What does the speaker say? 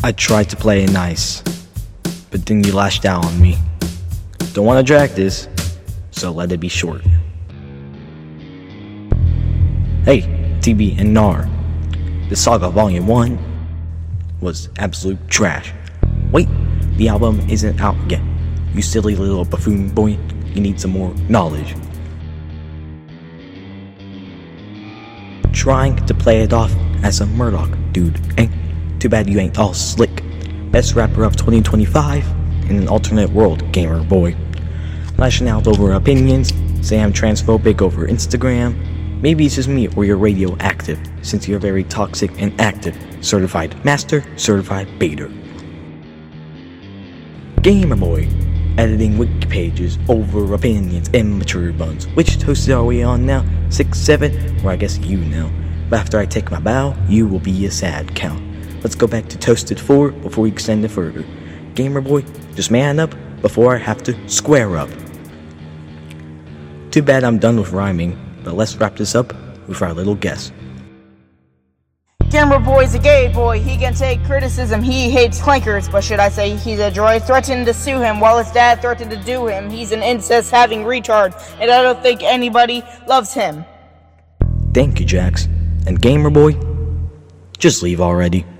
I tried to play it nice, but then you lashed out on me. Don't want to drag this, so let it be short. Hey, TB and NAR, the Saga Volume 1 was absolute trash. Wait, the album isn't out yet. You silly little buffoon boy, you need some more knowledge. Trying to play it off as a Murdoch dude, eh? Too bad you ain't all slick. Best rapper of 2025 in an alternate world, gamer boy. Lashing out over opinions, say I'm transphobic over Instagram. Maybe it's just me or you're radioactive, since you're very toxic and active. Certified master, certified baiter. Gamer boy, editing wiki pages over opinions, immature buns. Which toast are we on now? 6, 7? Or I guess you know. But after I take my bow, you will be a sad count. Let's go back to Toasted 4 before we extend it further. Gamer boy, just man up before I have to square up. Too bad I'm done with rhyming, but let's wrap this up with our little guess. Gamer boy's a gay boy, he can take criticism, he hates clankers, but should I say he's a droid? Threatened to sue him while his dad threatened to do him. He's an incest-having retard, and I don't think anybody loves him. Thank you, Jax. And Gamer boy, just leave already.